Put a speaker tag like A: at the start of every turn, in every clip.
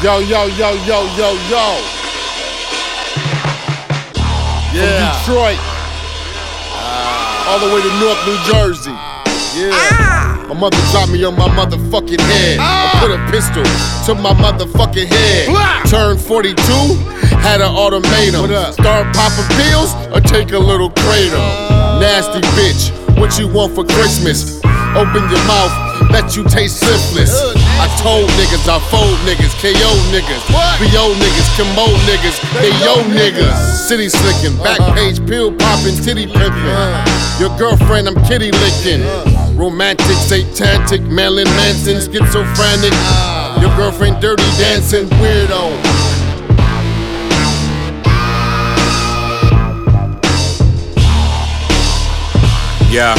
A: Yo, yo, yo, yo, yo, yo. Yeah. From Detroit. All the way to Newark, New Jersey. Yeah. My mother dropped me on my motherfucking head. I put a pistol to my motherfucking head. Turned 42, had an ultimatum. Start popping pills or take a little kratom. Nasty bitch, what you want for Christmas? Open your mouth, let you taste syphilis. I told niggas, I fold niggas, KO niggas, BO niggas, Kimbo niggas, they yo niggas. City slicking, back page, pill popping, titty pimping. Your girlfriend, I'm kitty licking. Romantic, satanic, Marilyn Manson, schizophrenic. Your girlfriend, dirty dancing, weirdo.
B: Yeah.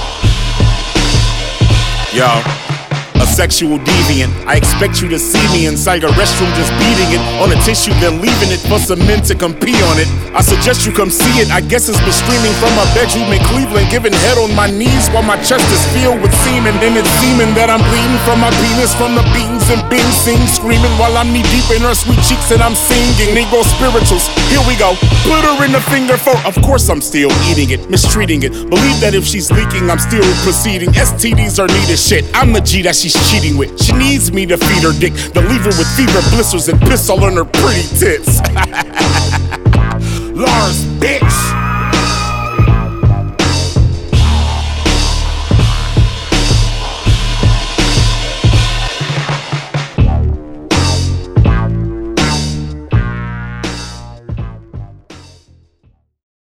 B: Yo, a sexual deviant. I expect you to see me inside a restroom just beating it on a tissue, then leaving it for some men to come pee on it. I suggest you come see it. I guess it's been streaming from my bedroom in Cleveland, giving head on my knees while my chest is filled with semen. And it's seeming that I'm bleeding from my penis, from the beatings and Bing sing, screaming while I'm knee deep in her sweet cheeks and I'm singing. Negro spirituals, here we go. Put her in the finger for. Of course I'm still eating it, mistreating it. Believe that if she's leaking, I'm still proceeding. STDs are neat as shit. I'm the G that she's cheating with. She needs me to feed her dick, then leave her with fever, blisters, and piss all on her pretty tits. Lars, bitch.